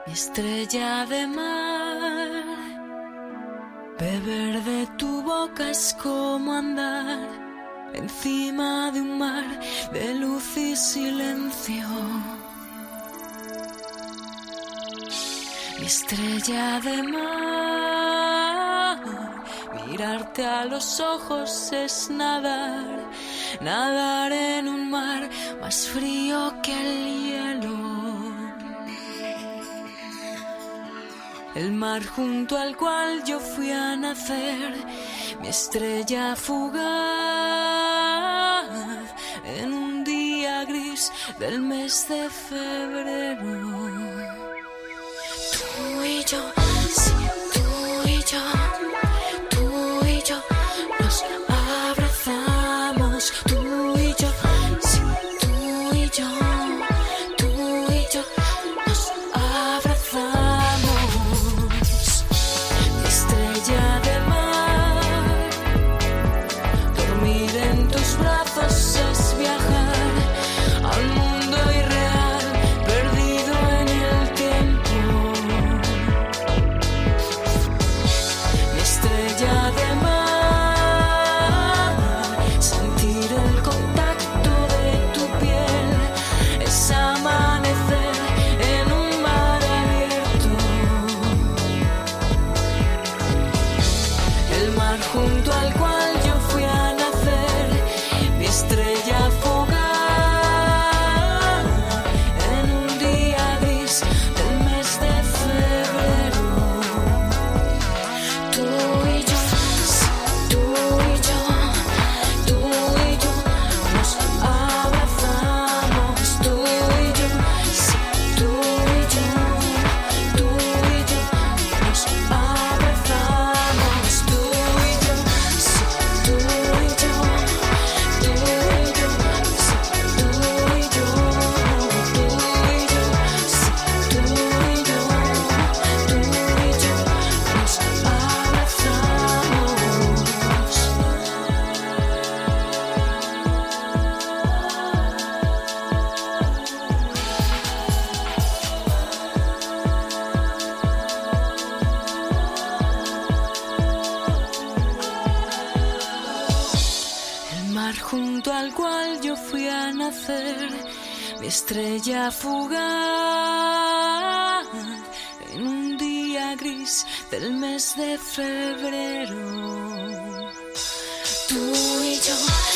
Estrella de mar, beber de tu boca es como andar encima de un mar de luz y silencio. Mi estrella de mar, mirarte a los ojos es nadar, nadar en un mar más frío que el hielo. El mar junto al cual yo fui a nacer, mi estrella fugaz, en un día gris del mes de febrero. Tú y yo, sí, tú y yo, tú y yo, nos abrazamos. Tú y yo, sí, tú y yo, tú y yo, nos abrazamos. De mar, dormir en tus brazos es viajar al mundo irreal, perdido en el tiempo. Mi estrella de mar, sentir el contacto de tu piel, es amanecer en un mar abierto. El mar junto al cual yo fui a nacer, mi estrella fugaz, en un día gris del mes de febrero. Tú y yo, sí, tú y yo, tú y yo, nos abrazamos. Tú y yo, sí, tú y yo, tú y yo, nos abrazamos. Tú y yo, sí, tú y yo, tú y yo, sí, tú y yo, tú y yo, sí, tú y yo, tú y yo, nos abrazamos. El mar junto al cual yo fui a nacer, mi estrella fugaz, en un día gris del mes de febrero. Tú y yo.